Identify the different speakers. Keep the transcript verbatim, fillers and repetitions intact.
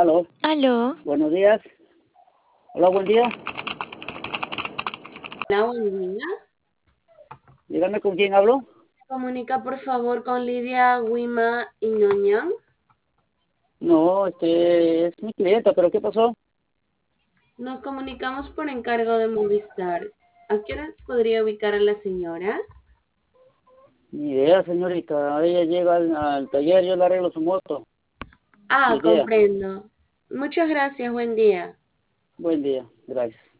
Speaker 1: Aló,
Speaker 2: Aló,
Speaker 1: buenos días. Hola, buen día.
Speaker 3: Hola, buen día.
Speaker 1: Dígame con quién hablo.
Speaker 3: Comunica por favor con Lidia Wima Iñoñan.
Speaker 1: No, este es mi clienta, pero ¿qué pasó?
Speaker 3: Nos comunicamos por encargo de Movistar. ¿A qué hora podría ubicar a la señora?
Speaker 1: Ni idea, señorita. Ella llega al, al taller, yo le arreglo su moto. Ni
Speaker 3: Ah,
Speaker 1: idea.
Speaker 3: comprendo. Muchas gracias, buen día.
Speaker 1: Buen día, gracias.